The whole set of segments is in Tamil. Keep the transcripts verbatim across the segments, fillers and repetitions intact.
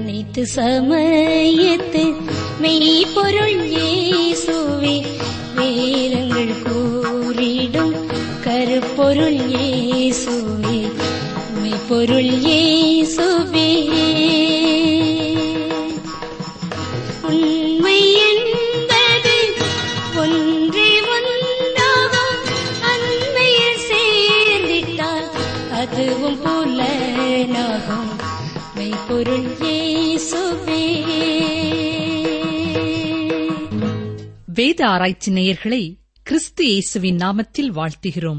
அனைத்து சமயத்து மெய்ப்பொருள் இயேசுவே, வேதங்கள் கூறிடும் கருப்பொருள் இயேசுவே, மெய்ப்பொருள் இயேசுவே. உண்மை என்பது ஒன்றே ஒன்றாகும், அண்மையில் சேர்ந்திட்டால் அதுவும் புலனாகும், மெய்ப்பொருள் இயேசுவே. வேத ஆராய்ச்சி நேயர்களை கிறிஸ்து இயேசுவின் நாமத்தில் வாழ்த்துகிறோம்.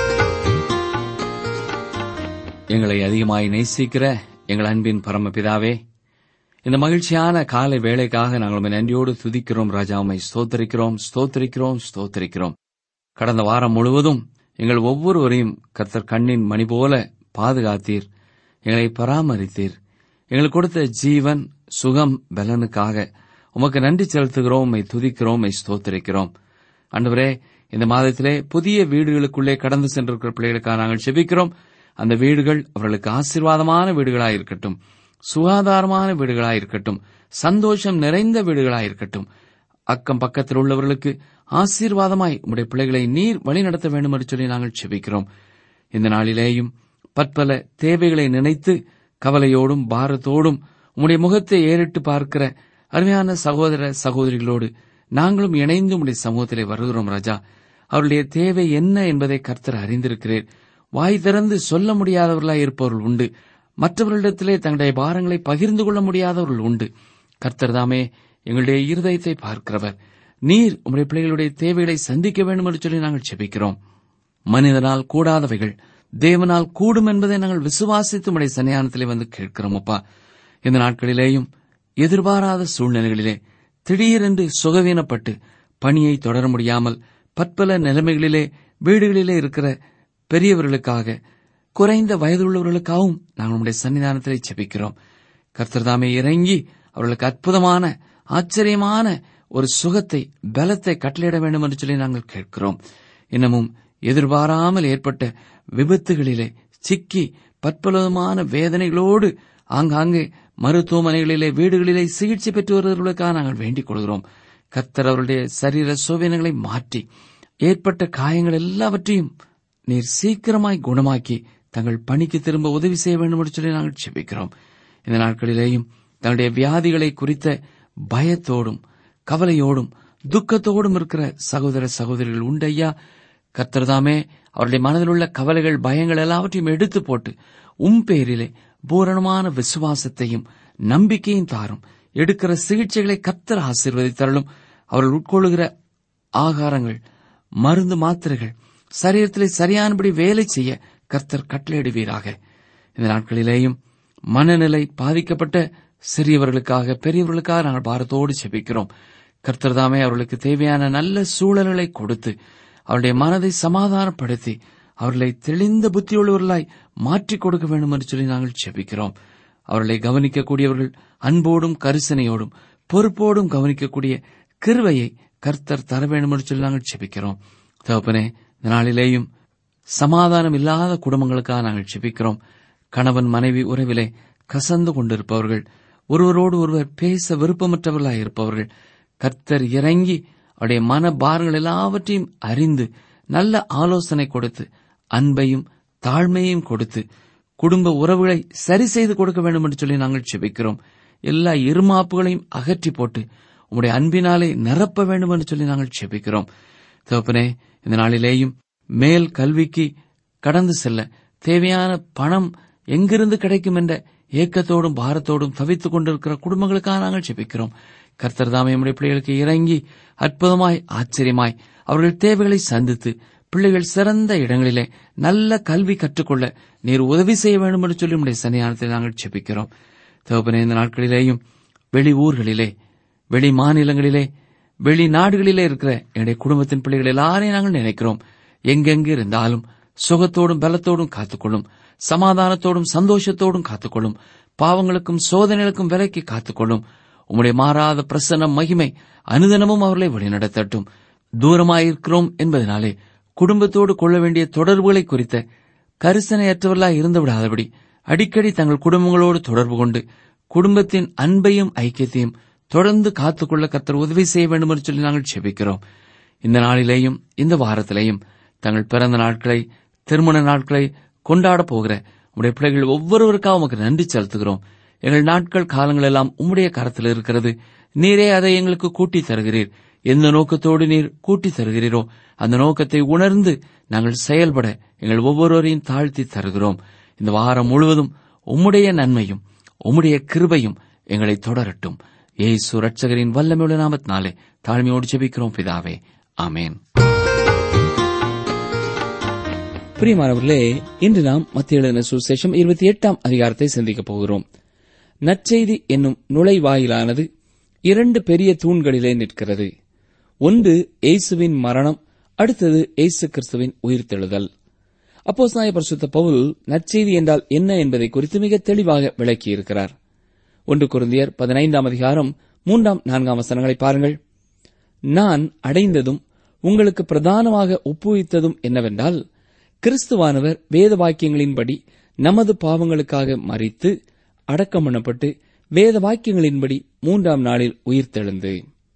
எங்களை அதிகமாய் நேசிக்கிற எங்கள் அன்பின் பரமபிதாவே, இந்த மகிழ்ச்சியான காலை வேளைக்காக நாங்கள் உம்மை நன்றியோடு துதிக்கிறோம். ராஜா, உம்மை ஸ்தோத்தரிக்கிறோம், ஸ்தோத்தரிக்கிறோம், ஸ்தோத்தரிக்கிறோம். கடந்த வாரம் முழுவதும் எங்கள் ஒவ்வொருவரையும் கர்த்தர் கண்ணின் மணி போல பாதுகாத்தீர், எங்களை பராமரித்தீர். எங்களுக்கு கொடுத்த ஜீவன், சுகம், பலனுக்காக உமக்கு நன்றி செலுத்துகிறோம், உம்மை துதிக்கிறோம், உம்மை ஸ்தோத்தரிக்கிறோம். ஆண்டவரே, இந்த மாதத்திலே புதிய வீடுகளுக்குள்ளே கடந்து சென்றிருக்கிற பிள்ளைகளுக்காக நாங்கள் செபிக்கிறோம். அந்த வீடுகள் அவர்களுக்கு ஆசீர்வாதமான வீடுகளாயிருக்கட்டும், சுகாதாரமான வீடுகளாயிருக்கட்டும், சந்தோஷம் நிறைந்த வீடுகளாயிருக்கட்டும். அக்கம் பக்கத்தில் உள்ளவர்களுக்கு ஆசீர்வாதமாய் உம்முடைய பிள்ளைகளை நீர் வழிநடத்த வேண்டும் என்று சொல்லி நாங்கள் செபிக்கிறோம். இந்த நாளிலேயும் பற்பல தேவைகளை நினைத்து கவலையோடும் பாரத்தோடும் உம்முடைய முகத்தை ஏறிட்டு பார்க்கிற அருமையான சகோதர சகோதரிகளோடு நாங்களும் இணைந்து உம்முடைய சமூகத்திலே வருகிறோம். ராஜா, அவருடைய தேவை என்ன என்பதை கர்த்தர் அறிந்திருக்கிறேன். வாய் திறந்து சொல்ல முடியாதவர்களாய் இருப்பவர்கள் உண்டு, மற்றவர்களிடத்திலே தங்களுடைய பாரங்களை பகிர்ந்து கொள்ள முடியாதவர்கள் உண்டு. கர்த்தர் தாமே எங்களுடைய இருதயத்தை பார்க்கிறவர். நீர் உம்முடைய பிள்ளைகளுடைய தேவைகளை சந்திக்க வேண்டும் என்று சொல்லி நாங்கள் செபிக்கிறோம். மனிதனால் கூடாதவைகள் தேவனால் கூடும் என்பதை நாங்கள் விசுவாசித்து உம்முடைய சன்னிதானத்திலே வந்து கேட்கிறோம். அப்பா, இந்த நாட்களிலேயும் எதிர்பாராத சூழ்நிலைகளிலே திடீரென்று சுகவீனப்பட்டு பணியை தொடர முடியாமல் பற்பல நிலைமைகளிலே வீடுகளிலே இருக்கிற பெரியவர்களுக்காக, குறைந்த வயதுள்ளவர்களுக்காகவும் நாங்கள் நம்முடைய சன்னிதானத்திலே செபிக்கிறோம். கர்த்தர் தாமே இறங்கி அவர்களுக்கு அற்புதமான ஆச்சரியமான ஒரு சுகத்தை, பலத்தை கட்டளையிட வேண்டும் என்று சொல்லி நாங்கள் கேட்கிறோம். இன்னமும் எதிர்பாராமல் ஏற்பட்ட விபத்துகளிலே சிக்கி பற்பலமான வேதனைகளோடு ஆங்காங்கே மருத்துவமனைகளிலே, வீடுகளிலே சிகிச்சை பெற்று வருவதற்காக நாங்கள் வேண்டிக் கொள்கிறோம். கர்த்தர் அவருடைய சரீர சோதனைகளை மாற்றி ஏற்பட்ட காயங்கள் எல்லாவற்றையும் நீர் சீக்கிரமாய் குணமாக்கி தங்கள் பணிக்கு திரும்ப உதவி செய்ய வேண்டும் என்று சொல்லி நாங்கள் செபிக்கிறோம். இந்த நாட்களிலேயும் தங்களுடைய வியாதிகளை குறித்த பயத்தோடும் கவலையோடும் துக்கத்தோடும் இருக்கிற சகோதர சகோதரிகள் உண்டையா. கர்த்தர்தாமே அவருடைய மனதில் உள்ள கவலைகள், பயங்கள் எல்லாவற்றையும் எடுத்து போட்டு உம் பேரிலே பூரணமான விசுவாசத்தையும் நம்பிக்கையும் தாரும். எடுக்கிற சிகிச்சைகளை கர்த்தர் ஆசீர்வதித்தருளும். அவர்கள் உட்கொள்ளுகிற ஆகாரங்கள், மருந்து, மாத்திரைகள் சரீரத்திலே சரியானபடி வேலை செய்ய கர்த்தர் கட்டளையிடுவீராக. இந்த நாட்களிலேயும் மனநிலை பாதிக்கப்பட்ட சிறியவர்களுக்காக, பெரியவர்களுக்காக நாங்கள் பாரத்தோடு செபிக்கிறோம். கர்த்தர் தாமே அவர்களுக்கு தேவையான நல்ல சூழல்களை கொடுத்து அவருடைய மனதை சமாதானப்படுத்தி அவர்களை தெளிந்த புத்தியுள்ளவர்களாய் மாற்றிக் கொடுக்க வேண்டும் என்று சொல்லி நாங்கள் செபிக்கிறோம். அவர்களை கவனிக்கக்கூடியவர்கள் அன்போடும் கரிசனையோடும் பொறுப்போடும் கவனிக்கக்கூடிய கிருபையை கர்த்தர் தர வேண்டும் என்று சொல்லி நாங்கள் செபிக்கிறோம். தகப்பனே, இந்த நாளிலேயும் சமாதானம் இல்லாத குடும்பங்களுக்காக நாங்கள் செபிக்கிறோம். கணவன் மனைவி உறவிலே கசந்து கொண்டிருப்பவர்கள், ஒருவரோடு ஒருவர் பேச விருப்பமற்றவர்களாய் இருப்பவர்கள், கர்த்தர் இறங்கி அவருடைய மன பாரங்கள் எல்லாவற்றையும் அறிந்து நல்ல ஆலோசனை கொடுத்து அன்பையும் தாழ்மையையும் கொடுத்து குடும்ப உறவுகளை சரி செய்து கொடுக்க வேண்டும் என்று சொல்லி நாங்கள் செபிக்கிறோம். எல்லா இருமாப்புகளையும் அகற்றி போட்டு உம்முடைய அன்பினாலே நிரப்ப வேண்டும் என்று சொல்லி நாங்கள் செபிக்கிறோம். தகப்பனே, இந்த நாளிலேயும் மேல் கல்விக்கு கடந்து செல்ல தேவையான பணம் எங்கிருந்து கிடைக்கும் என்ற ஏக்கத்தோடும் பாரத்தோடும் தவித்துக் கொண்டிருக்கிற குடும்பங்களுக்காக நாங்கள் செபிக்கிறோம். கர்த்தர் தாமே நம்முடைய பிள்ளைகளுக்கு இறங்கி அற்புதமாய், ஆச்சரியமாய் அவர்கள் தேவைகளை சந்தித்து பிள்ளைகள் சிறந்த இடங்களிலே நல்ல கல்வி கற்றுக்கொள்ள நீர் உதவி செய்ய வேண்டும் என்று சொல்லி நம்முடைய சன்னிதானத்தில் நாங்கள் செபிக்கிறோம். தகப்பனே, இந்த நாட்களிலேயும் வெளி ஊர்களிலே, வெளி மாநிலங்களிலே, வெளிநாடுகளிலே இருக்கிற என்னுடைய குடும்பத்தின் பிள்ளைகள் எல்லாரையும் நாங்கள் நினைக்கிறோம். எங்கெங்கு இருந்தாலும் சுகத்தோடும் பலத்தோடும் காத்துக்கொள்ளும், சமாதானத்தோடும் சந்தோஷத்தோடும் காத்துக்கொள்ளும், பாவங்களுக்கும் சோதனைகளுக்கும் விலக்கி காத்துக்கொள்ளும். உம்முடைய மாறாத பிரசன்ன மகிமை அனுதினமும் அவர்களை வழிநடத்தட்டும். தூரமாயிருக்கிறோம் என்பதனாலே குடும்பத்தோடு கொள்ள வேண்டிய தொடர்புகளை குறித்த கரிசனையற்றவர்களாய் இருந்து விடாதபடி அடிக்கடி தங்கள் குடும்பங்களோடு தொடர்பு கொண்டு குடும்பத்தின் அன்பையும் ஐக்கியத்தையும் தொடர்ந்து காத்துக்கொள்ள கர்த்தர் உதவி செய்ய வேண்டும் என்று சொல்லி நாங்கள் ஜெபிக்கிறோம். இந்த நாளிலேயும் இந்த வாரத்திலேயும் தங்கள் பிறந்த நாட்களை, திருமண நாட்களை கொண்டாடப் போகிற உம்முடைய பிள்ளைகள் ஒவ்வொருவருக்காக உமக்கு நன்றி செலுத்துகிறோம். எங்கள் நாட்கள் காலங்கள் எல்லாம் உம்முடைய கரத்தில் இருக்கிறது. நீரே அதை எங்களுக்கு கூட்டித் தருகிறீர். எந்த நோக்கத்தோடு நீர் கூட்டித் தருகிறீரோ அந்த நோக்கத்தை உணர்ந்து நாங்கள் செயல்பட எங்கள் ஒவ்வொருவரையும் தாழ்த்தி தருகிறோம். இந்த வாரம் முழுவதும் உம்முடைய நன்மையும் உம்முடைய கிருபையும் எங்களை தொடரட்டும். இயேசு ரட்சகரின் வல்லமையுள்ள நாமத்தினாலே தாழ்மையோடு ஜெபிக்கிறோம் பிதாவே, ஆமென். பிரியமானவர்களே, இன்று நாம் மத்திய எழுதின சுவிசேஷம் இருபத்தி எட்டாம் அதிகாரத்தை சிந்திக்கப் போகிறோம். நற்செய்தி என்னும் நுழைவாயிலானது இரண்டு பெரிய தூண்களிலே நிற்கிறது. ஒன்று இயேசுவின் மரணம், அடுத்தது இயேசு கிறிஸ்துவின் உயிர்த்தெழுதல். அப்போஸ்தலனாகிய பரிசுத்த பவுல் நற்செய்தி என்றால் என்ன என்பதை குறித்து மிக தெளிவாக விளக்கியிருக்கிறார். ஒன்று கொரிந்தியர் பதினைந்தாம் அதிகாரம் மூன்றாம் நான்காம் வசனங்களை பாருங்கள். நான் அடைந்ததும் உங்களுக்கு பிரதானமாக ஒப்புவித்ததும் என்னவென்றால், கிறிஸ்துவானவர் வேத வாக்கியங்களின்படி நமது பாவங்களுக்காக மரித்து அடக்கம் பண்ணப்பட்டு வேத வாக்கியங்களின்படி மூன்றாம் நாளில் உயிர்த்தெழுந்து.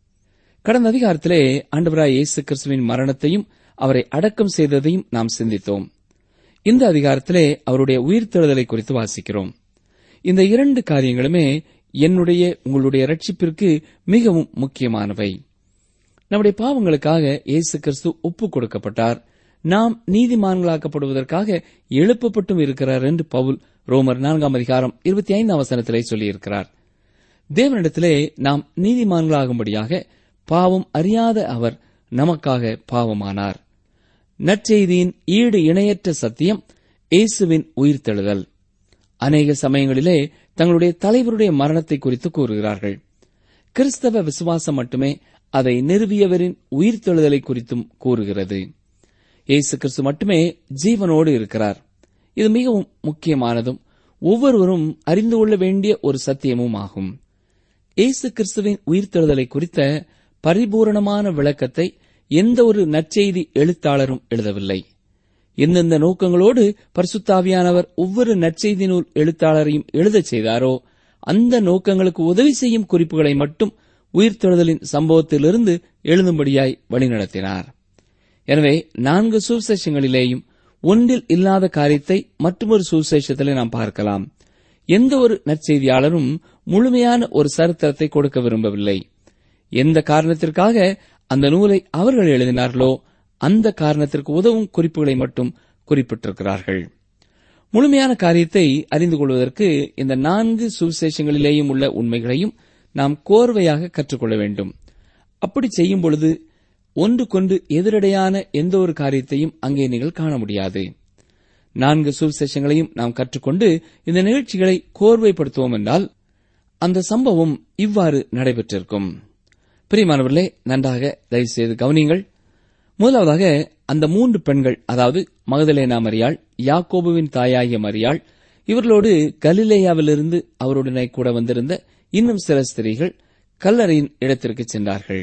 கடந்த அதிகாரத்திலே ஆண்டவராய் இயேசு கிறிஸ்துவின் மரணத்தையும் அவரை அடக்கம் செய்ததையும் நாம் சிந்தித்தோம். இந்த அதிகாரத்திலே அவருடைய உயிர்த்தெழுதலை குறித்து வாசிக்கிறோம். இந்த இரண்டு காரியங்களுமே என்னுடைய உங்களுடைய ரட்சிப்பிற்கு மிகவும் முக்கியமானவை. நம்முடைய பாவங்களுக்காக இயேசு கிறிஸ்து ஒப்புக் கொடுக்கப்பட்டார். நாம் நீதிமான்களாக்கப்படுவதற்காக எழுப்பப்பட்டும் இருக்கிறார் என்று பவுல் ரோமர் நான்காம் அதிகாரம் இருபத்தி ஐந்தாம் வசனத்திலே சொல்லியிருக்கிறார். தேவனிடத்திலே நாம் நீதிமான்களாகும்படியாக பாவம் அறியாத அவர் நமக்காக பாவமானார். நற்செய்தியின் ஈடு இணையற்ற சத்தியம் இயேசுவின் உயிர்த்தெழுதல். அநேக சமயங்களிலே தங்களுடைய தலைவருடைய மரணத்தை குறித்து கூறுகிறார்கள். கிறிஸ்தவ விசுவாசம் மட்டுமே அதை நிறுவியவரின் உயிர்த்தெழுதலை குறித்தும் கூறுகிறது. இயேசு கிறிஸ்து மட்டுமே ஜீவனோடு இருக்கிறார். இது மிகவும் முக்கியமானதும் ஒவ்வொருவரும் அறிந்து கொள்ள வேண்டிய ஒரு சத்தியமும் ஆகும். இயேசு கிறிஸ்துவின் உயிர்த்தெழுதலை குறித்த பரிபூரணமான விளக்கத்தை எந்த ஒரு நற்செய்தி எழுத்தாளரும் எழுதவில்லை. எந்தெந்த நோக்கங்களோடு பரிசுத்த ஆவியானவர் ஒவ்வொரு நற்செய்தி நூல் எழுத்தாளரையும் எழுதச் செய்தாரோ அந்த நோக்கங்களுக்கு உதவி செய்யும் குறிப்புகளை மட்டும் உயிர்த்தெழுதலின் சம்பவத்திலிருந்து எழுதும்படியாய் வழிநடத்தினார். எனவே நான்கு சுவிசேஷங்களிலேயும் ஒன்றில் இல்லாத காரியத்தை மற்றொரு சுவிசேஷத்திலே நாம் பார்க்கலாம். எந்த ஒரு நற்செய்தியாளரும் முழுமையான ஒரு சரித்திரத்தை கொடுக்க விரும்பவில்லை. எந்த காரணத்திற்காக அந்த நூலை அவர்கள் எழுதினார்களோ அந்த காரணத்திற்கு உதவும் குறிப்புகளை மட்டும் குறிப்பிட்டிருக்கிறார்கள். முழுமையான காரியத்தை அறிந்து கொள்வதற்கு இந்த நான்கு சுவிசேஷங்களிலேயும் உள்ள உண்மைகளையும் நாம் கோர்வையாக கற்றுக்கொள்ள வேண்டும். அப்படி செய்யும் பொழுது ஒன்றுக்கொன்று எதிரடையான எந்த ஒரு காரியத்தையும் அங்கே நீங்கள் காண முடியாது. நான்கு சுவிசேஷங்களையும் நாம் கற்றுக்கொண்டு இந்த நிகழ்ச்சிகளை கோர்வைப்படுத்துவோம் என்றால் அந்த சம்பவம் இவ்வாறு நடைபெற்றிருக்கும். பிரியமானவர்களே, நன்றாக தயவு செய்து கவனியுங்கள். முதலாவதாக அந்த மூன்று பெண்கள், அதாவது மகதலேனா மரியாள், யாக்கோபுவின் தாயாகிய மரியாள், இவர்களோடு கலிலேயாவிலிருந்து அவருடனே கூட வந்திருந்த இன்னும் சில ஸ்திரீகள் கல்லறையின் இடத்திற்கு சென்றார்கள்.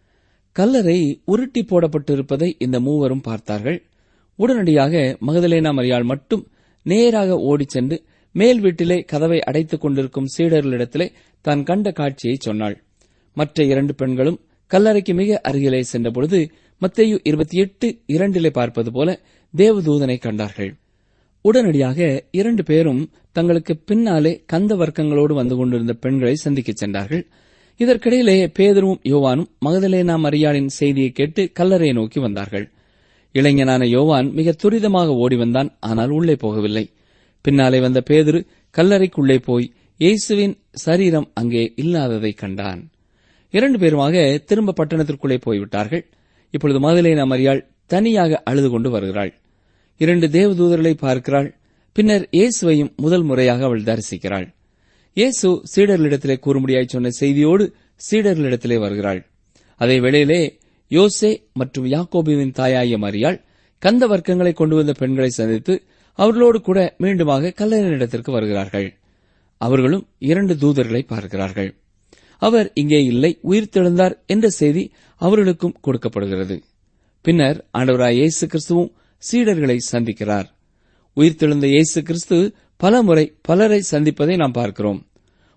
கல்லறை உருட்டி போடப்பட்டிருப்பதை இந்த மூவரும் பார்த்தார்கள். உடனடியாக மகதலேனா மரியாள் மட்டும் நேராக ஓடிச் சென்று மேல் வீட்டிலே கதவை அடைத்துக் கொண்டிருக்கும் சீடர்களிடத்திலே தான் கண்ட காட்சியை சொன்னாள். மற்ற இரண்டு பெண்களும் கல்லறைக்கு மிக அருகிலே சென்றபொழுது மத்தேயு இருபத்தி எட்டு இரண்டிலே பார்ப்பது போல தேவதூதனை கண்டார்கள். உடனடியாக இரண்டு பேரும் தங்களுக்கு பின்னாலே கந்த வர்க்கங்களோடு வந்து கொண்டிருந்த பெண்களை சந்திக்கச் சென்றார்கள். இதற்கிடையிலே பேதுருவும் யோவானும் மகதலேனா மரியாளின் செய்தியை கேட்டு கல்லறையை நோக்கி வந்தார்கள். இளைஞனான யோவான் மிக துரிதமாக ஓடி வந்தான், ஆனால் உள்ளே போகவில்லை. பின்னாலே வந்த பேதுரு கல்லறைக்குள்ளே போய் இயேசுவின் சரீரம் அங்கே இல்லாததை கண்டான். இரண்டு பேருமாக திரும்ப பட்டணத்திற்குள்ளே போய்விட்டார்கள். இப்பொழுது மகதலேனா மரியாள் தனியாக அழுது கொண்டு வருகிறாள். இரண்டு தேவதூதர்களை பார்க்கிறாள். பின்னர் இயேசுவையும் முதல் முறையாக அவள் தரிசிக்கிறாள். இயேசு சீடர்களிடத்திலே கூறும்படியாய் சொன்ன செய்தியோடு சீடர்களிடத்திலே வருகிறாள். அதே வேளையிலே யோசே மற்றும் யாக்கோபுவின் தாயாகிய மரியாள் கந்த வர்க்கங்களை கொண்டு வந்த பெண்களை சந்தித்து அவர்களோடு கூட மீண்டுமாக கல்லறையிடத்திற்கு வருகிறார்கள். அவர்களும் இரண்டு தூதர்களை பார்க்கிறார்கள். அவர் இங்கே இல்லை, உயிர்த்தெழுந்தார் என்ற செய்தி அவர்களுக்கும் கொடுக்கப்படுகிறது. பின்னர் ஆண்டவராய் இயேசு கிறிஸ்துவும் சீடர்களை சந்திக்கிறார். உயிர்த்தெழுந்த இயேசு கிறிஸ்து பல முறை பலரை சந்திப்பதை நாம் பார்க்கிறோம்.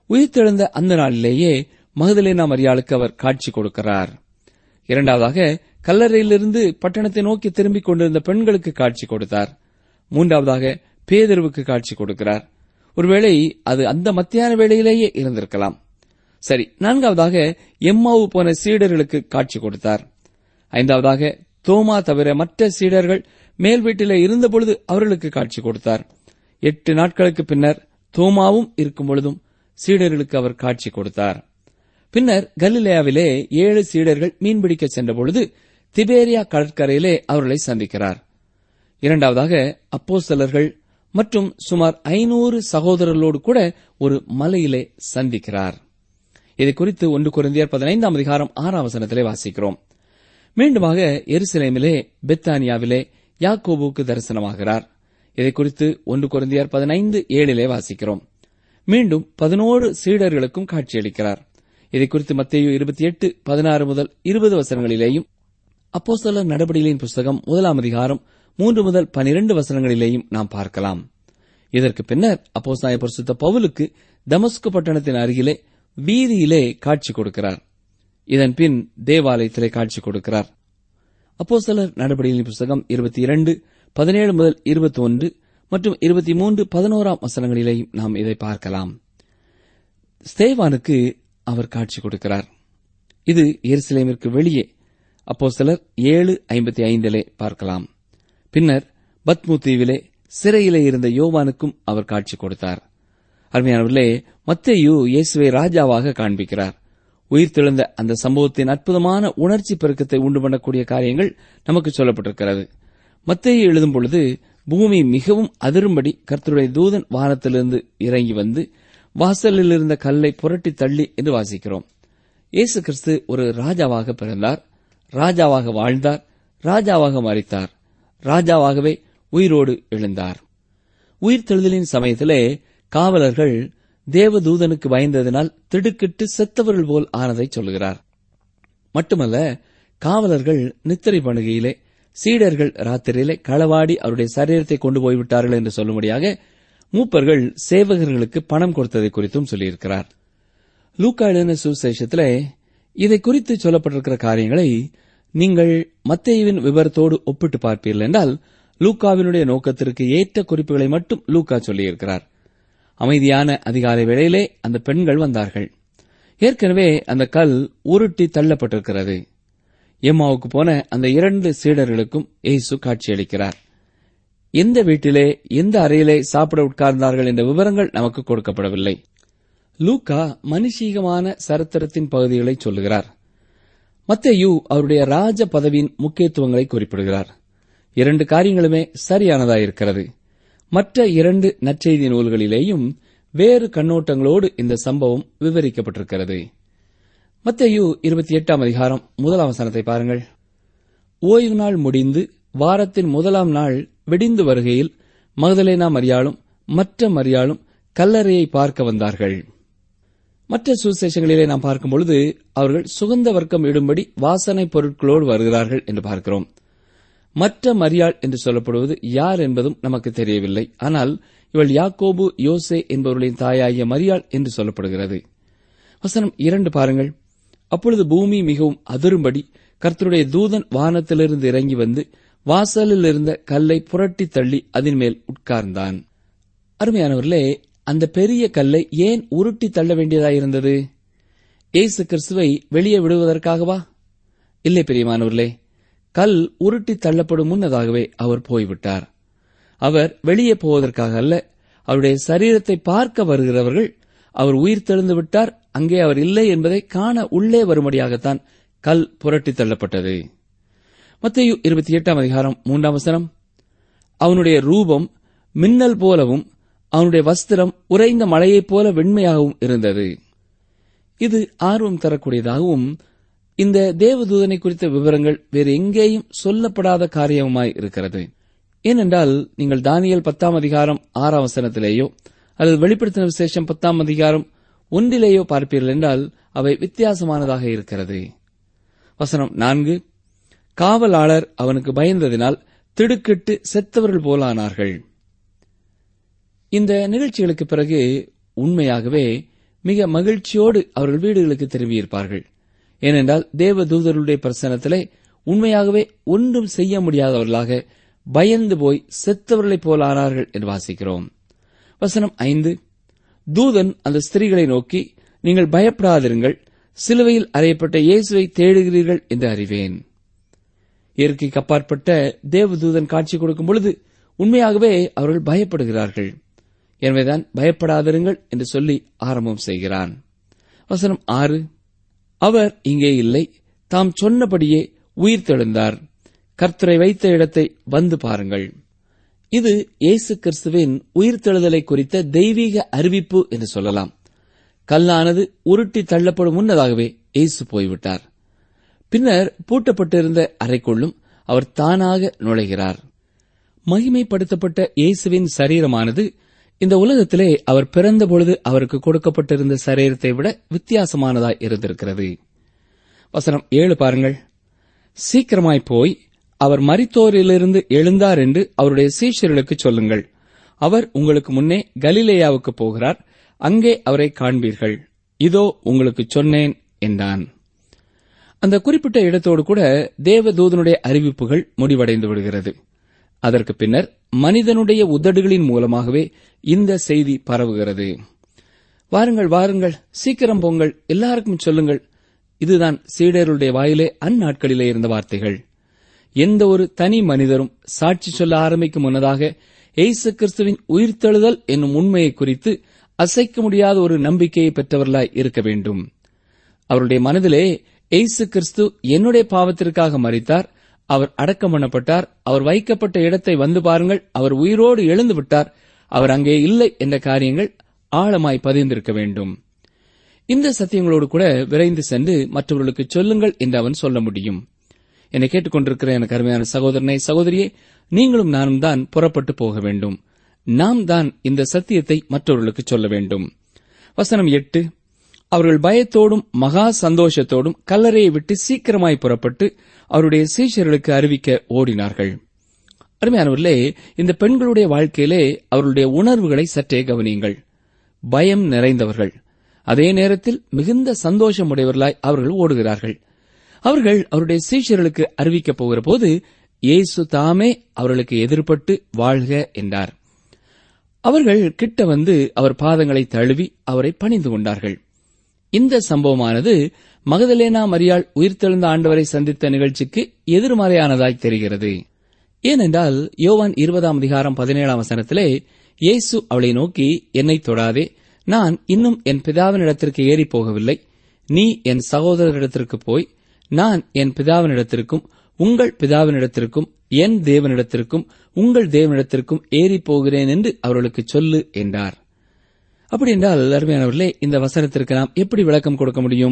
உயிர்த்தெழுந்த அந்த நாளிலேயே மகதலேனா மரியாளுக்கு அவர் காட்சி கொடுக்கிறார். இரண்டாவதாக கல்லறையிலிருந்து பட்டணத்தை நோக்கி திரும்பிக் கொண்டிருந்த பெண்களுக்கு காட்சி கொடுத்தார். மூன்றாவதாக பேதுருவுக்கு காட்சி கொடுக்கிறார். ஒருவேளை அது அந்த மத்தியான வேளையிலேயே இருந்திருக்கலாம். சரி, நான்காவதாக எம்மாவு போன சீடர்களுக்கு காட்சி கொடுத்தார். ஐந்தாவதாக தோமா தவிர மற்ற சீடர்கள் மேல் வீட்டிலே இருந்தபொழுது அவர்களுக்கு காட்சி கொடுத்தார். எட்டு நாட்களுக்கு பின்னர் தோமாவும் இருக்கும் பொழுதும் சீடர்களுக்கு அவர் காட்சி கொடுத்தார். பின்னர் கலிலேயாவிலே ஏழு சீடர்கள் மீன்பிடிக்க சென்றபொழுது திபேரியா கடற்கரையிலே அவர்களை சந்திக்கிறார். இரண்டாவதாக அப்போஸ்தலர்கள் மற்றும் சுமார் ஐநூறு சகோதரர்களோடு கூட ஒரு மலையிலே சந்திக்கிறார். இதை குறித்து ஒன்று கொரிந்தியர் பதினைந்தாம் அதிகாரம் ஆறாம் வசனத்திலே வாசிக்கிறோம். மீண்டுமாக எருசலேமிலே பெத்தானியாவிலே யாக்கோபுக்கு தரிசனமாகிறார். இதை குறித்து ஒன்று கொரிந்தியர் பதினைந்து ஏழிலே வாசிக்கிறோம். மீண்டும் பதினோரு சீடர்களுக்கும் காட்சியளிக்கிறார். இதை குறித்து மத்தேயு இருபத்தி எட்டு பதினாறு முதல் இருபது வசனங்களிலேயும் அப்போஸ்தலர் நடபடிகளின் புஸ்தகம் முதலாம் அதிகாரம் மூன்று முதல் பனிரெண்டு வசனங்களிலேயும் நாம் பார்க்கலாம். இதற்கு பின்னர் அப்போஸ்தலனாகிய பரிசுத்த பவுலுக்கு தமஸ்கு பட்டணத்தின் அருகிலே வீதியிலே காட்சி கொடுக்கிறார். இதன் பின் தேவாலயத்திலே காட்சி கொடுக்கிறார். அப்போஸ்தலர் நடபடிகளின் புஸ்தகம் இருபத்தி இரண்டு பதினேழு முதல் இருபத்தி ஒன்று மற்றும் இருபத்தி மூன்று பதினோராம் வசனங்களிலேயும் நாம் இதை பார்க்கலாம். ஸ்தேவானுக்கு அவர் காட்சி கொடுக்கிறார். இது எருசலேமிற்கு வெளியே அப்போஸ்தலர் ஏழு ஐம்பத்தி ஐந்திலே பார்க்கலாம். பின்னர் பத்மு தீவிலே சிறையிலே இருந்த யோவானுக்கும் அவர் காட்சி கொடுத்தார். அருமையானவர்களே, மத்தேயு இயேசுவை ராஜாவாக காண்பிக்கிறார். உயிர்த்தெழுந்த அந்த சம்பவத்தின் அற்புதமான உணர்ச்சி பெருக்கத்தை உண்டு பண்ணக்கூடிய காரியங்கள் நமக்கு சொல்லப்பட்டிருக்கிறது. மத்தேயு எழுதும் பொழுது பூமி மிகவும் அதிரும்படி கர்த்தருடைய தூதன் வானத்திலிருந்து இறங்கி வந்து வாசலில் இருந்த கல்லை புரட்டி தள்ளி என்று வாசிக்கிறோம். இயேசு கிறிஸ்து ஒரு ராஜாவாக பிறந்தார், ராஜாவாக வாழ்ந்தார், ராஜாவாக மரித்தார், ராஜாவாகவே உயிரோடு எழுந்தார். உயிர்த்தெழுதலின் சமயத்திலே காவலர்கள் தேவதூதனுக்கு பயந்ததினால் திடுக்கிட்டு செத்தவர்கள் போல் ஆனதை சொல்லுகிறார். மட்டுமல்ல, காவலர்கள் நித்திரை பண்ணுகையிலே சீடர்கள் ராத்திரியிலே களவாடி அவருடைய சரீரத்தை கொண்டு போய்விட்டார்கள் என்று சொல்லும்படியாக மூப்பர்கள் சேவகர்களுக்கு பணம் கொடுத்ததை குறித்தும் சொல்லியிருக்கிறார். லூக்கா எழுதின சுவிசேஷத்திலே இதை குறித்து சொல்லப்பட்டிருக்கிற காரியங்களை நீங்கள் மத்தேயுவின் விவரத்தோடு ஒப்பிட்டு பார்ப்பீர்கள் என்றால் லூக்காவினுடைய நோக்கத்திற்கு ஏற்ற குறிப்புகளை மட்டும் லூக்கா சொல்லியிருக்கிறார். அமைதியான அதிகாலை வேளையிலே அந்த பெண்கள் வந்தார்கள். ஏற்கனவே அந்த கல் உருட்டி தள்ளப்பட்டிருக்கிறது. எம்மாவுக்கு போன அந்த இரண்டு சீடர்களுக்கும் இயேசு காட்சியளிக்கிறார். எந்த வீட்டிலே எந்த அறையிலே சாப்பிட உட்கார்ந்தார்கள் என்ற விவரங்கள் நமக்கு கொடுக்கப்படவில்லை. லூக்கா மனுஷீகமான சரித்திரத்தின் பகுதிகளை சொல்லுகிறார். மத்தேயு அவருடைய ராஜ பதவியின் முக்கியத்துவங்களை குறிப்பிடுகிறார். இரண்டு காரியங்களுமே சரியானதாயிருக்கிறது. மற்ற இரண்டு நற்செய்தி நூல்களிலேயும் வேறு கண்ணோட்டங்களோடு இந்த சம்பவம் விவரிக்கப்பட்டிருக்கிறது. மத்தேயு இருபத்தி எட்டாம் அதிகாரம் முதலாம் வசனத்தை பாருங்கள். ஓய்வு நாள் முடிந்து வாரத்தின் முதலாம் நாள் விடிந்து வருகையில் மகதலேனா மரியாளும் மற்ற மரியாளும் கல்லறையை பார்க்க வந்தார்கள். மற்ற சுவிசேஷங்களிலே நாம் பார்க்கும் பொழுது அவர்கள் சுகந்த வர்க்கம் இடும்படி வாசனை பொருட்களோடு வருகிறார்கள் என்று பார்க்கிறோம். மற்ற மரியாள் என்று சொல்லப்படுவது யார் என்பதும் நமக்கு தெரியவில்லை. ஆனால் இவள் யாக்கோபு யோசே என்பவர்களின் தாயாகிய மரியாள் என்று சொல்லப்படுகிறது. வசனம் இரண்டு பாருங்கள். அப்பொழுது பூமி மிகவும் அதிரும்படி கர்த்தருடைய தூதன் வானத்திலிருந்து இறங்கி வந்து வாசலில் இருந்த கல்லை புரட்டி தள்ளி அதன் மேல் உட்கார்ந்தான். அருமையானவர்களே, அந்த பெரிய கல்லை ஏன் உருட்டி தள்ள வேண்டியதாயிருந்தது? இயேசு கிறிஸ்துவை வெளியே விடுவதற்காகவா? இல்லை பிரியமானவர்களே, கல் உருட்டி தள்ளப்படும் முன்னதாகவே அவர் போய்விட்டார். அவர் வெளியே போவதற்காக அல்ல, அவருடைய சரீரத்தை பார்க்க வருகிறவர்கள் அவர் உயிர் தெழுந்து விட்டார், அங்கே அவர் இல்லை என்பதை காண உள்ளே வரும்படியாகத்தான் கல் புரட்டி தள்ளப்பட்டது. மத்தேயு இருபத்தி எட்டாம் அதிகாரம் மூன்றாம் வசனம். அவனுடைய ரூபம் மின்னல் போலவும் அவனுடைய வஸ்திரம் உறைந்த மழையைப் போல வெண்மையாகவும் இருந்தது. இது ஆர்வம் தரக்கூடியதாகவும் இந்த தேவதூதனை குறித்த விவரங்கள் வேறு எங்கேயும் சொல்லப்படாத காரியமாய் இருக்கிறது. ஏனென்றால் நீங்கள் தானியேல் பத்தாம் அதிகாரம் ஆறாம் வசனத்திலேயோ அல்லது வெளிப்படுத்தின விசேஷம் பத்தாம் அதிகாரம் ஒன்றிலேயோ பார்ப்பீர்கள் என்றால் அவை வித்தியாசமானதாக இருக்கிறது. வசனம் நான்கு. காவலாளர் அவனுக்கு பயந்ததினால் திடுக்கிட்டு செத்தவர்கள் போலானார்கள். இந்த நிகழ்ச்சிகளுக்கு பிறகு உண்மையாகவே மிக மகிழ்ச்சியோடு அவர்கள் வீடுகளுக்கு திரும்பியிருப்பார்கள். ஏனென்றால் தேவ தூதர்களுடைய பிரசன்னத்திலே உண்மையாகவே ஒன்றும் செய்ய முடியாதவர்களாக பயந்து போய் செத்தவர்களைப் போல் ஆனார்கள் என்று வாசிக்கிறோம். வசனம் ஐந்து, தூதன் அந்த ஸ்திரீகளை நோக்கி, நீங்கள் பயப்படாதிருங்கள், சிலுவையில் அறையப்பட்ட இயேசுவை தேடுகிறீர்கள் என்று அறிவேன். இயற்கைக்கு அப்பாற்பட்ட தேவதூதன் காட்சி கொடுக்கும் பொழுது உண்மையாகவே அவர்கள் பயப்படுகிறார்கள். எனவேதான் பயப்படாதிருங்கள் என்று சொல்லி ஆரம்பம் செய்கிறான். வசனம் ஆறு, அவர் இங்கே இல்லை, தாம் சொன்னபடியே உயிர்த்தெழுந்தார், கர்த்தரை வைத்த இடத்தை வந்து பாருங்கள். இது இயேசு கிறிஸ்துவின் உயிர்த்தெழுதலை குறித்த தெய்வீக அறிவிப்பு என்று சொல்லலாம். கல்லானது உருட்டி தள்ளப்படும் முன்னதாகவே இயேசு போய்விட்டார். பின்னர் பூட்டப்பட்டிருந்த அறைக்குள்ளும் அவர் தானாக நுழைகிறார். மகிமைப்படுத்தப்பட்ட இயேசுவின் சரீரமானது இந்த உலகத்திலே அவர் பிறந்தபொழுது அவருக்கு கொடுக்கப்பட்டிருந்த சரீரத்தை விட வித்தியாசமானதாய் இருந்திருக்கிறது. வசனம் ஏழு பாருங்கள். சீக்கிரமாய் போய் அவர் மரித்தோரிலிருந்து எழுந்தார் என்று அவருடைய சீஷர்களுக்கு சொல்லுங்கள். அவர் உங்களுக்கு முன்னே கலிலேயாவுக்கு போகிறார், அங்கே அவரை காண்பீர்கள். இதோ உங்களுக்கு சொன்னேன் என்றான். அந்த குறிப்பிட்ட இடத்தோடு கூட தேவதூதனுடைய அறிவிப்புகள் முடிவடைந்து விடுகிறது. அதற்கு பின்னர் மனிதனுடைய உதடுகளின் மூலமாகவே இந்த செய்தி பரவுகிறது. வாருங்கள் வாருங்கள், சீக்கிரம் போங்கள், எல்லாருக்கும் சொல்லுங்கள். இதுதான் சீடருடைய வாயிலே அந்நாட்களிலே இருந்த வார்த்தைகள். எந்த ஒரு தனி மனிதரும் சாட்சி சொல்ல ஆரம்பிக்கும் முன்னதாக இயேசு கிறிஸ்துவின் உயிர்த்தெழுதல் என்னும் உண்மையை குறித்து அசைக்க முடியாத ஒரு நம்பிக்கையை பெற்றவர்களாய் இருக்க வேண்டும். அவருடைய மனதிலே இயேசு கிறிஸ்து என்னுடைய பாவத்திற்காக மரித்தார், அவர் அடக்கம் பண்ணப்பட்டார், அவர் வைக்கப்பட்ட இடத்தை வந்து பாருங்கள், அவர் உயிரோடு எழுந்து விட்டார், அவர் அங்கே இல்லை என்ற காரியங்கள் ஆழமாய் பதிந்திருக்க வேண்டும். இந்த சத்தியங்களோடு கூட விரைந்து சென்று மற்றவர்களுக்கு சொல்லுங்கள் என்று அவன் சொல்ல முடியும். என்னை கேட்டுக்கொண்டிருக்கிற எனக்கு அருமையான சகோதரனை சகோதரியே, நீங்களும் நானும் தான் புறப்பட்டு போக வேண்டும். நாம் தான் இந்த சத்தியத்தை மற்றவர்களுக்கு சொல்ல வேண்டும். வசனம் எட்டு, அவர்கள் பயத்தோடும் மகா சந்தோஷத்தோடும் கல்லறையை விட்டு சீக்கிரமாய் புறப்பட்டு அவருடைய சீஷர்களுக்கு அறிவிக்க ஓடினார்கள். அருமையானவர்களே, இந்த பெண்களுடைய வாழ்க்கையிலே அவர்களுடைய உணர்வுகளை சற்றே கவனியுங்கள். பயம் நிறைந்தவர்கள், அதே நேரத்தில் மிகுந்த சந்தோஷமுடையவர்களாய் அவர்கள் ஓடுகிறார்கள். அவர்கள் அவருடைய சீஷர்களுக்கு அறிவிக்கப் போகிற போது இயேசு தாமே அவர்களுக்கு எதிர்பட்டு வாழ்க என்றார். அவர்கள் கிட்ட வந்து அவர் பாதங்களை தழுவி அவரை பணிந்து கொண்டார்கள். இந்த சம்பவமானது மகதலேனா மரியாள் உயிர்த்தெழுந்த ஆண்டவரை சந்தித்த நிகழ்ச்சிக்கு எதிர்மறையானதாய் தெரிகிறது. ஏனென்றால் யோவான் இருபதாம் அதிகாரம் பதினேழாம் வசனத்திலே இயேசு அவளை நோக்கி, என்னை தொடாதே, நான் இன்னும் என் பிதாவினிடத்திற்கு ஏறி போகவில்லை. நீ என் சகோதரரிடத்திற்கு போய், நான் என் பிதாவினிடத்திற்கும் உங்கள் பிதாவினிடத்திற்கும் என் தேவனிடத்திற்கும் உங்கள் தேவனிடத்திற்கும் ஏறி போகிறேன் என்று அவர்களுக்கு சொல்லு என்றார். அப்படி என்றால் அருமையானவர்களே, இந்த வசனத்திற்கு நாம் எப்படி விளக்கம் கொடுக்க முடியும்?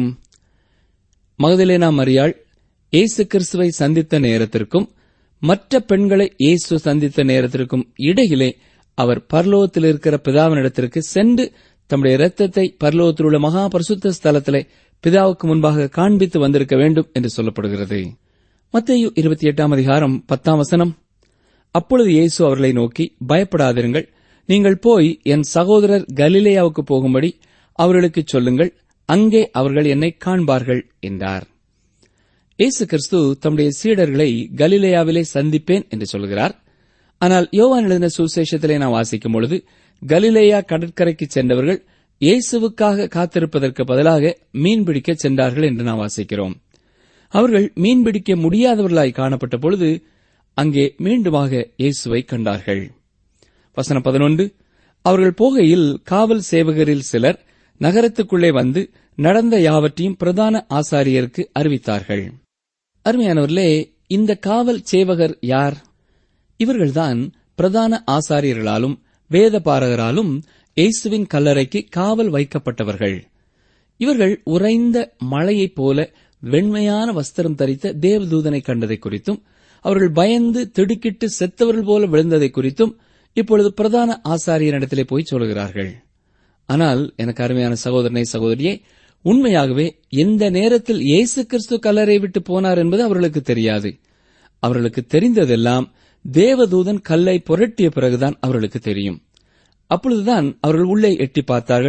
மகதலேனா மரியாள் இயேசு கிறிஸ்துவை சந்தித்த நேரத்திற்கும் மற்ற பெண்களை இயேசு சந்தித்த நேரத்திற்கும் இடையிலே அவர் பரலோகத்தில் இருக்கிற பிதாவினிடத்திற்கு சென்று தம்முடைய இரத்தத்தை பரலோகத்தில் உள்ள மகா பரிசுத்த ஸ்தலத்திலே பிதாவுக்கு முன்பாக காண்பித்து வந்திருக்க வேண்டும் என்று சொல்லப்படுகிறது. மத்தேயு இருபத்தி எட்டாம் அதிகாரம் பத்தாம் வசனம், அப்பொழுது இயேசு அவர்களை நோக்கி, பயப்படாதிருங்கள், நீங்கள் போய் என் சகோதரர் கலிலேயாவுக்கு போகும்படி அவர்களுக்கு சொல்லுங்கள், அங்கே அவர்கள் என்னை காண்பார்கள் என்றார். இயேசு கிறிஸ்து தம்முடைய சீடர்களை கலிலேயாவிலே சந்திப்பேன் என்று சொல்கிறார். ஆனால் யோவான் எழுதின சுவிசேஷத்திலே நாம் வாசிக்கும் பொழுது கலிலேயா கடற்கரைக்கு சென்றவர்கள் இயேசுவுக்காக காத்திருப்பதற்கு பதிலாக மீன்பிடிக்க சென்றார்கள் என்று நாம் வாசிக்கிறோம். அவர்கள் மீன்பிடிக்க முடியாதவர்களாய் காணப்பட்ட பொழுது அங்கே மீண்டுமாக இயேசுவை கண்டார்கள். வசனம் பதினொன்று, அவர்கள் போகையில் காவல் சேவகரில் சிலர் நகரத்துக்குள்ளே வந்து நடந்த யாவற்றையும் பிரதான ஆசாரியருக்கு அறிவித்தார்கள். அருமையானவர்களே, இந்த காவல் சேவகர் யார்? இவர்கள்தான் பிரதான ஆசாரியர்களாலும் வேத பாரகராலும் இயேசுவின் கல்லறைக்கு காவல் வைக்கப்பட்டவர்கள். இவர்கள் உறைந்த மழையைப் போல வெண்மையான வஸ்திரம் தரித்த தேவதூதனை கண்டதை குறித்தும் அவர்கள் பயந்து திடுக்கிட்டு செத்தவர்கள் போல விழுந்ததை குறித்தும் இப்பொழுது பிரதான ஆசாரியனிடத்திலே போய் சொல்கிறார்கள். ஆனால் எனக்கு அருமையான சகோதரனை சகோதரியே, உண்மையாகவே எந்த நேரத்தில் இயேசு கிறிஸ்து கல்லறை விட்டு போனார் என்பது அவர்களுக்கு தெரியாது. அவர்களுக்கு தெரிந்ததெல்லாம் தேவதூதன் கல்லை புரட்டிய பிறகுதான் அவர்களுக்கு தெரியும். அப்பொழுதுதான் அவர்கள் உள்ளே எட்டி பார்த்தார்கள்.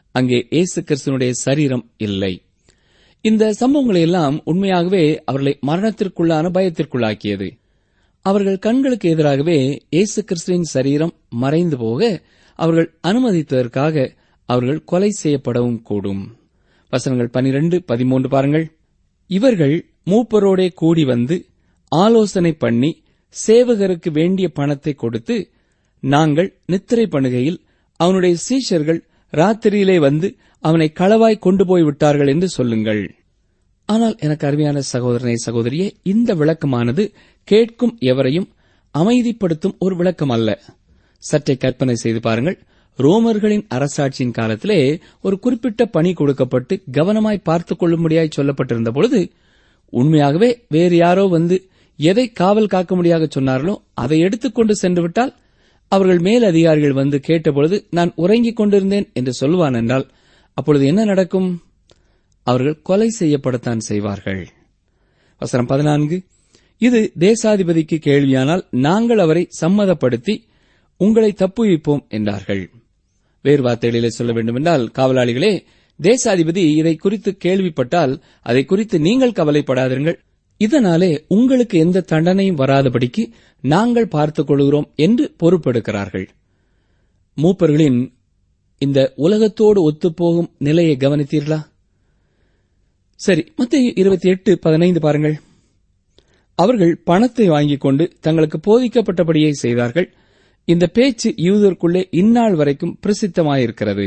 அங்கே இயேசு கிறிஸ்துவனுடைய சரீரம் இல்லை. இந்த சம்பவங்களை எல்லாம் உண்மையாகவே அவர்களை மரணத்திற்குள்ளான பயத்திற்குள்ளாக்கியது. அவர்கள் கண்களுக்கு எதிராகவே இயேசு கிறிஸ்துவின் சரீரம் மறைந்து போக அவர்கள் அனுமதித்ததற்காக அவர்கள் கொலை செய்யப்படவும் கூடும். வசனங்கள் பனிரெண்டு பதிமூன்று பாருங்கள். இவர்கள் மூப்பரோடே கூடி வந்து ஆலோசனை பண்ணி சேவகருக்கு வேண்டிய பணத்தை கொடுத்து, நாங்கள் நித்திரை பண்ணுகையில் அவனுடைய சீஷர்கள் ராத்திரியிலே வந்து அவனை களவாய் கொண்டு போய் விட்டார்கள் என்று சொல்லுங்கள். ஆனால் எனக்கு அருமையான சகோதரனே, சகோதரியே, இந்த விளக்கமானது கேட்கும் எவரையும் அமைதிப்படுத்தும் ஒரு விளக்கம் அல்ல. சற்றே கற்பனை செய்து பாருங்கள். ரோமர்களின் அரசாட்சியின் காலத்திலே ஒரு குறிப்பிட்ட பணி கொடுக்கப்பட்டு கவனமாய் பார்த்துக் கொள்ளும்படியாய் சொல்லப்பட்டிருந்த பொழுது, உண்மையாகவே வேறு யாரோ வந்து எதை காவல் காக்க முடியாக சொன்னார்களோ அதை எடுத்துக்கொண்டு சென்று விட்டால், அவர்கள் மேல் அதிகாரிகள் வந்து கேட்டபொழுது நான் உறங்கிக் கொண்டிருந்தேன் என்று சொல்லுவான் என்றால், அப்பொழுது என்ன நடக்கும்? அவர்கள் கொலை செய்யப்படத்தான் செய்வார்கள். வசனம் பதினான்கு. இது தேசாதிபதிக்கு கேள்வியானால் நாங்கள் அவரை சம்மதப்படுத்தி உங்களை தப்புவிப்போம் என்றார்கள். வேறு வார்த்தைகளிலே சொல்ல வேண்டுமென்றால், காவலாளிகளே, தேசாதிபதி இதை குறித்து கேள்விப்பட்டால் அதை குறித்து நீங்கள் கவலைப்படாதீர்கள், இதனாலே உங்களுக்கு எந்த தண்டனையும் வராதபடிக்கு நாங்கள் பார்த்துக் கொள்கிறோம் என்று பொறுப்பெடுக்கிறார்கள். மூப்பர்களின் இந்த உலகத்தோடு ஒத்துப்போகும் நிலையை கவனித்தீர்களா? சரி, மத்தேயு இருபத்தி எட்டு பதினைந்து பாருங்கள். அவர்கள் பணத்தை வாங்கிக் கொண்டு தங்களுக்கு போதிக்கப்பட்டபடியே செய்தார்கள். இந்த பேச்சு யூதருக்குள்ளே இந்நாள் வரைக்கும் பிரசித்தமாயிருக்கிறது.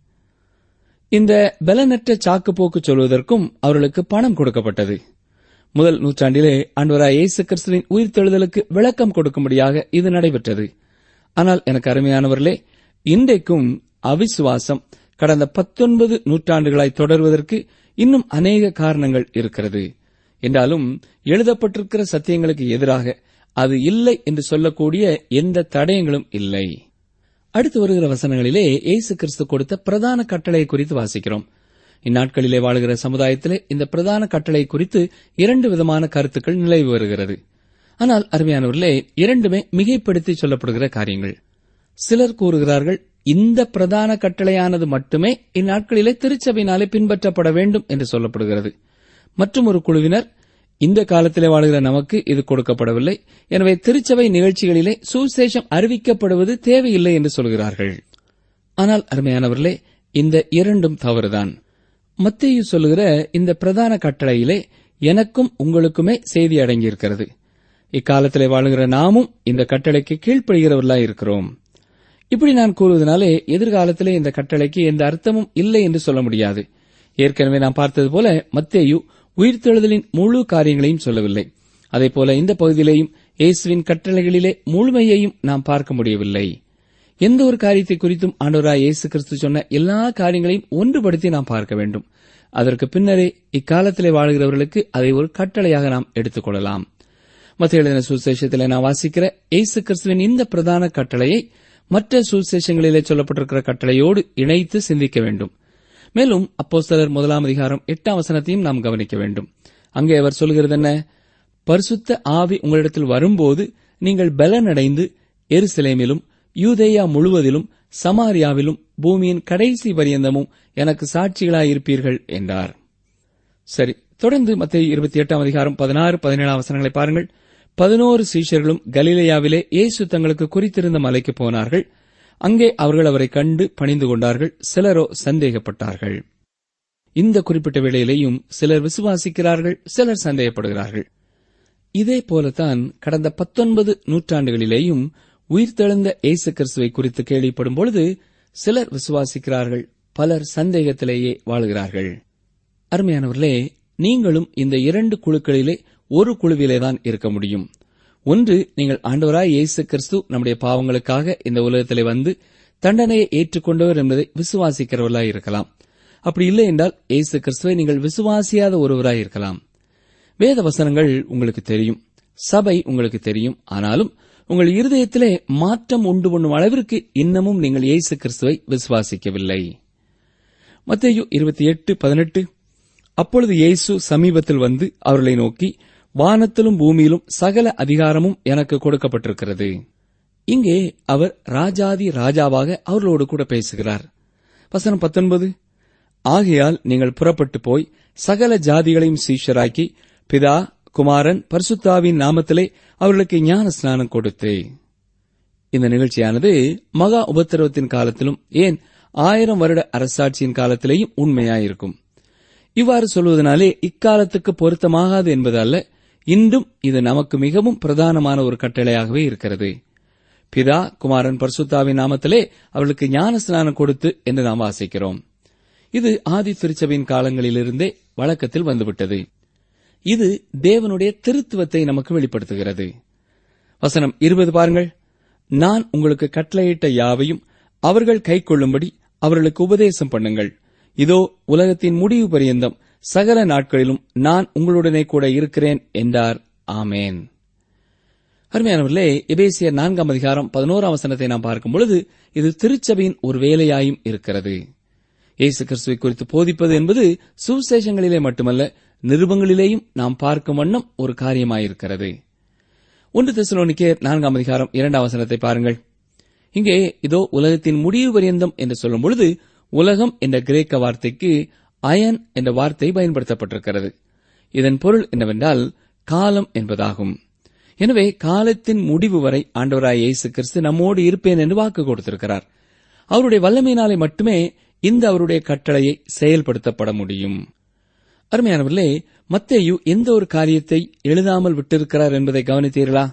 இந்த பலனற்ற சாக்குப்போக்கு சொல்வதற்கும் அவர்களுக்கு பணம் கொடுக்கப்பட்டது. முதல் நூற்றாண்டிலே ஆண்டவராய் இயேசு கிறிஸ்துவின் உயிர்த்தெழுதலுக்கு விளக்கம் கொடுக்கும்படியாக இது நடைபெற்றது. ஆனால் எனக்கு அருமையானவர்களே, இன்றைக்கும் அவிசுவாசம் கடந்த பத்தொன்பது நூற்றாண்டுகளாய் தொடர்வதற்கு இன்னும் அநேக காரணங்கள் இருக்கிறது. என்றாலும் எழுதப்பட்டிருக்கிற சத்தியங்களுக்கு எதிராக அது இல்லை என்று சொல்லக்கூடிய எந்த தடயங்களும் இல்லை. அடுத்து வருகிற வசனங்களிலே இயேசு கிறிஸ்து கொடுத்த பிரதான கட்டளை குறித்து வாசிக்கிறோம். இந்நாட்களிலே வாழுகிற சமுதாயத்திலே இந்த பிரதான கட்டளை குறித்து இரண்டு விதமான கருத்துக்கள் நிலவி வருகிறது. ஆனால் அருமையானவர்களே, இரண்டுமே மிகைப்படுத்தி சொல்லப்படுகிற காரியங்கள். சிலர் கூறுகிறார்கள், இந்த பிரதான கட்டளையானது மட்டுமே இந்நாட்களிலே திருச்சபையினாலே பின்பற்றப்பட வேண்டும் என்று சொல்லப்படுகிறது. மற்றும் ஒரு குழுவினர், இந்த காலத்திலே வாழுகிற நமக்கு இது கொடுக்கப்படவில்லை, எனவே திருச்சபை நிகழ்ச்சிகளிலே சுவிசேஷம் அறிவிக்கப்படுவது தேவையில்லை என்று சொல்கிறார்கள். ஆனால் அருமையானவர்களே, இந்த இரண்டும் தவறுதான். மத்தேயு சொல்லுகிற இந்த பிரதான கட்டளையிலே எனக்கும் உங்களுக்குமே செய்தி அடங்கியிருக்கிறது. இக்காலத்திலே வாழுகிற நாமும் இந்த கட்டளைக்கு கீழ்ப்படுகிறவர்களாய் இருக்கிறோம். இப்படி நான் கூறுவதனாலே எதிர்காலத்திலே இந்த கட்டளைக்கு எந்த அர்த்தமும் இல்லை என்று சொல்ல முடியாது. ஏற்கனவே நாம் பார்த்தது போல மத்தேயு உயிர்த்தெழுதலின் முழு காரியங்களையும் சொல்லவில்லை. அதேபோல இந்த பகுதியிலேயும் இயேசுவின் கட்டளைகளிலே முழுமையையும் நாம் பார்க்க முடியவில்லை. எந்த ஒரு காரியத்தை குறித்தும் ஆண்டவராய் இயேசு கிறிஸ்து சொன்ன எல்லா காரியங்களையும் ஒன்றுபடுத்தி நாம் பார்க்க வேண்டும். அதற்கு பின்னரே இக்காலத்திலே வாழ்கிறவர்களுக்கு அதை ஒரு கட்டளையாக நாம் எடுத்துக் கொள்ளலாம். மத்தேயு எழுதின சுவிசேஷத்திலே நாம் வாசிக்கிற இயேசு கிறிஸ்துவின் இந்த பிரதான கட்டளையை மற்ற சுவிசேஷங்களிலே சொல்லப்பட்டிருக்கிற கட்டளையோடு இணைத்து சிந்திக்க வேண்டும். மேலும் அப்போஸ்தலர் முதலாம் அதிகாரம் எட்டாம் வசனத்தையும் நாம் கவனிக்க வேண்டும். அங்கே அவர் சொல்கிறது என்ன? பரிசுத்த ஆவி உங்களிடத்தில் வரும்போது நீங்கள் பலனடைந்து எருசலேமிலும் யூதேயா முழுவதிலும் சமாரியாவிலும் பூமியின் கடைசி பரியந்தமும் எனக்கு சாட்சிகளாயிருப்பீர்கள் என்றார். சரி, தொடர்ந்து மத்தேயு இருபத்தி எட்டாம் அதிகாரம் பதினாறு பதினேழாம் வசனங்களை பாருங்கள். பதினோரு சீஷர்களும் கலிலேயாவிலே இயேசு தங்களுக்கு குறித்திருந்த மலைக்கு போனார்கள். அங்கே அவர்கள் அவரை கண்டு பணிந்து கொண்டார்கள். சிலரோ சந்தேகப்பட்டார்கள். இந்த குறிப்பிட்ட வேளையிலேயும் சிலர் விசுவாசிக்கிறார்கள், சிலர் சந்தேகப்படுகிறார்கள். இதே போலத்தான் கடந்த பத்தொன்பது நூற்றாண்டுகளிலேயும் உயிர்த்தெழுந்த இயேசு கிறிஸ்துவை குறித்து கேள்விப்படும் பொழுது சிலர் விசுவாசிக்கிறார்கள், பலர் சந்தேகத்திலேயே வாழ்கிறார்கள். அருமையானவர்களே, நீங்களும் இந்த இரண்டு குழுக்களிலே ஒரு குழுவிலேதான் இருக்க முடியும். ஒன்று, நீங்கள் ஆண்டவராய் இயேசு கிறிஸ்து நம்முடைய பாவங்களுக்காக இந்த உலகத்திலே வந்து தண்டனையை ஏற்றுக்கொண்டவர் என்பதை விசுவாசிக்கிறவர்களாய் இருக்கலாம். அப்படி இல்லை என்றால் இயேசு கிறிஸ்துவை நீங்கள் விசுவாசியாத ஒருவராய் இருக்கலாம். வேத வசனங்கள் உங்களுக்கு தெரியும், சபை உங்களுக்கு தெரியும். ஆனாலும் உங்கள் இருதயத்திலே மாற்றம் உண்டு பண்ணும் அளவிற்கு இன்னமும் நீங்கள் இயேசு கிறிஸ்துவை விசுவாசிக்கவில்லை. மத்தேயு இருபத்தி எட்டு பதினெட்டு. அப்பொழுது இயேசு சமீபத்தில் வந்து அவர்களை நோக்கி, வானத்திலும் பூமியிலும் சகல அதிகாரமும் எனக்கு கொடுக்கப்பட்டிருக்கிறது. இங்கே அவர் ராஜாதி ராஜாவாக அவர்களோடு கூட பேசுகிறார். வசனம் பத்தொன்பது, ஆகையால் நீங்கள் புறப்பட்டு போய் சகல ஜாதிகளையும் சீஷராக்கி பிதா குமாரன் பரிசுத்தாவின் நாமத்திலே அவர்களுக்கு ஞான ஸ்நானம் கொடுத்து. இந்த நிகழ்ச்சியானது மகா உபத்திரவத்தின் காலத்திலும் ஏன் ஆயிரம் வருட அரசாட்சியின் காலத்திலேயும் உண்மையாயிருக்கும். இவ்வாறு சொல்வதனாலே இக்காலத்துக்கு பொருத்தமாகாது என்பது அல்ல, இன்றும் இது நமக்கு மிகவும் பிரதானமான ஒரு கட்டளையாகவே இருக்கிறது. பிதா குமாரன் பரிசுத்தாவின் நாமத்திலே அவர்களுக்கு ஞான ஸ்நானம் கொடுத்து என்று நாம் வாசிக்கிறோம். இது ஆதி திருச்சபையின் காலங்களிலிருந்தே வழக்கத்தில் வந்துவிட்டது. இது தேவனுடைய திருத்துவத்தை நமக்கு வெளிப்படுத்துகிறது. வசனம் இருபது பாருங்கள், நான் உங்களுக்கு கட்டளையிட்ட யாவையும் அவர்கள் கைக்கொள்ளும்படி அவர்களுக்கு உபதேசம் பண்ணுங்கள். இதோ உலகத்தின் முடிவு பரியந்தம் சகல நாட்களிலும் நான் உங்களுடனே கூட இருக்கிறேன் என்றார். ஆமேன். அருமையானவர்களே, எபேசியர் நான்காம் அதிகாரம் பதினோராம் வசனத்தை நாம் பார்க்கும் பொழுது இது திருச்சபையின் ஒரு வேலையாயும் இருக்கிறது. இயேசு கிறிஸ்துவை குறித்து போதிப்பது என்பது சுவிசேஷங்களிலே மட்டுமல்ல, நிருபங்களிலேயும் நாம் பார்க்கும் வண்ணம் ஒரு காரியமாயிருக்கிறது. ஒன்று தெசலோனிக்கேயர் நான்காம் அதிகாரம் இரண்டாம் வசனத்தை பாருங்கள். இங்கே இதோ உலகத்தின் முடிவு பரியந்தம் என்று சொல்லும் பொழுது உலகம் என்ற கிரேக்க வார்த்தைக்கு அயன் என்ற வார்த்தை பயன்படுத்தப்பட்டிருக்கிறது. இதன் பொருள் என்னவென்றால் காலம் என்பதாகும். எனவே காலத்தின் முடிவு வரை ஆண்டவராய் இயேசு கிறிஸ்து நம்மோடு இருப்பேன் என்று வாக்கு கொடுத்திருக்கிறார். அவருடைய வல்லமையினாலே மட்டுமே இந்த அவருடைய கட்டளையை செயல்படுத்தப்பட முடியும். அருமையானவர்களே, மத்தேயு எந்த ஒரு காரியத்தை எழுதாமல் விட்டிருக்கிறார் என்பதை கவனித்தீர்களா?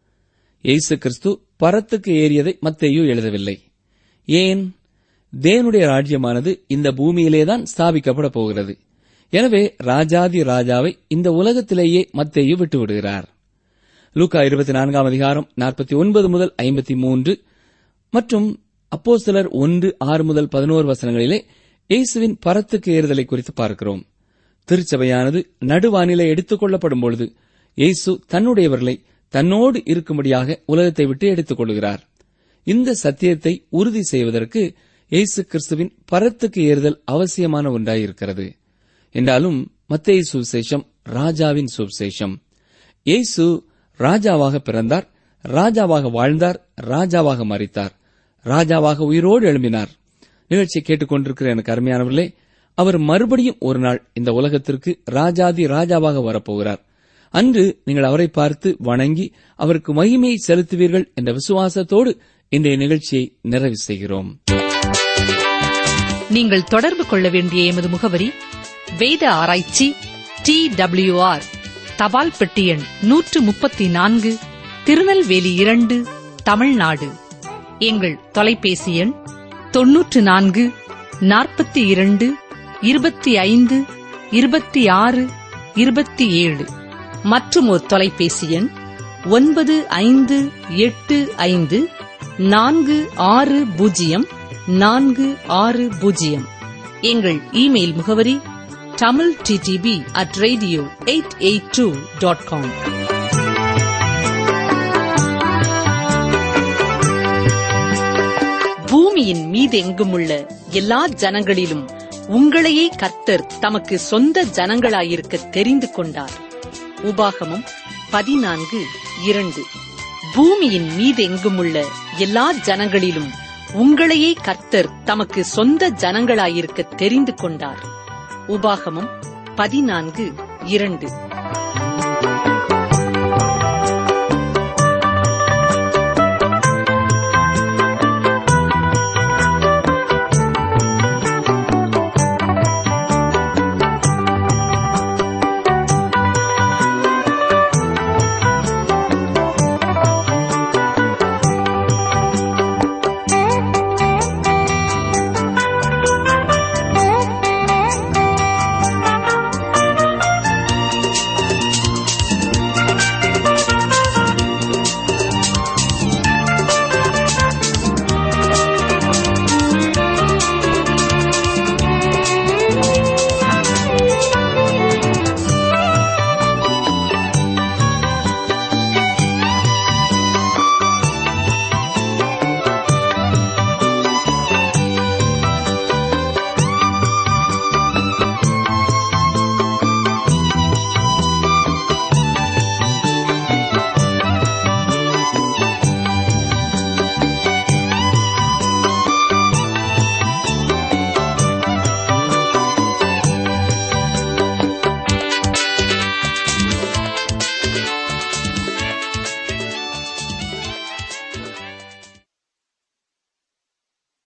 இயேசு கிறிஸ்து பரத்துக்கு ஏறியதை மத்தேயு எழுதவில்லை. ஏன்? தேவனுடைய ராஜ்யமானது இந்த பூமியிலேதான் ஸ்தாபிக்கப்பட போகிறது. எனவே ராஜாதி ராஜாவை இந்த உலகத்திலேயே மத்தேயு விட்டுவிடுகிறார். லூக்கா இருபத்தி நான்காம் அதிகாரம் நாற்பத்தி ஒன்பது முதல் ஐம்பத்தி மூன்று மற்றும் அப்போஸ்தலர் ஒன்று ஆறு முதல் பதினோரு வசனங்களிலே இயேசுவின் பரத்துக்கு ஏறுதலை குறித்து பார்க்கிறோம். திருச்சபையானது நடுவானிலே எடுத்துக் கொள்ளப்படும் பொழுது இயேசு தன்னுடையவர்களை தன்னோடு இருக்கும்படியாக உலகத்தை விட்டு எடுத்துக் கொள்கிறார். இந்த சத்தியத்தை உறுதி செய்வதற்கு இயேசு கிறிஸ்துவின் பரத்துக்கு ஏறுதல் அவசியமான ஒன்றாயிருக்கிறது. என்றாலும் மத்தேயு சுவிசேஷம் ராஜாவின் சுவிசேஷம். இயேசு ராஜாவாக பிறந்தார், ராஜாவாக வாழ்ந்தார், ராஜாவாக மரித்தார், ராஜாவாக உயிரோடு எழும்பினார். நிகழ்ச்சியை கேட்டுக்கொண்டிருக்கிற எனக்கு அருமையானவர்களே, அவர் மறுபடியும் ஒரு நாள் இந்த உலகத்திற்கு ராஜாதி ராஜாவாக வரப்போகிறார். அன்று நீங்கள் அவரை பார்த்து வணங்கி அவருக்கு மகிமையை செலுத்துவீர்கள் என்ற விசுவாசத்தோடு இன்றைய நிகழ்ச்சியை நிறைவு செய்கிறோம். நீங்கள் தொடர்பு கொள்ள வேண்டிய எமது முகவரி வேத ஆராய்ச்சி டி டபிள்யூ ஆர் தபால் பெட்டி எண் நூற்று முப்பத்தி நான்கு, திருநெல்வேலி இரண்டு, தமிழ்நாடு. எங்கள் தொலைபேசி எண் தொன்னூற்று நான்கு நாற்பத்தி இரண்டு இருபத்தி ஐந்து இருபத்தி ஆறு இருபத்தி ஏழு மற்றும் ஒரு தொலைபேசி எண் ஒன்பது ஐந்து எட்டு ஐந்து நான்கு ஆறு பூஜ்ஜியம் நான்கு ஆறு பூஜ்ஜியம். எங்கள் இமெயில் முகவரி Tamil DTP at radio eight eight two dot com. பூமியின் மீதெங்குமுள்ள எல்லா ஜனங்களிலும் உங்களையே கர்த்தர் தமக்கு சொந்த ஜனங்களாயிருக்க தெரிந்து கொண்டார். உபாகமம் பதினான்கு இரண்டு. பூமியின் மீதெங்குமுள்ள எல்லா ஜனங்களிலும் உங்களையே கர்த்தர் தமக்கு சொந்த ஜனங்களாயிருக்க தெரிந்து கொண்டார். உபாகமம் பதினான்கு இரண்டு.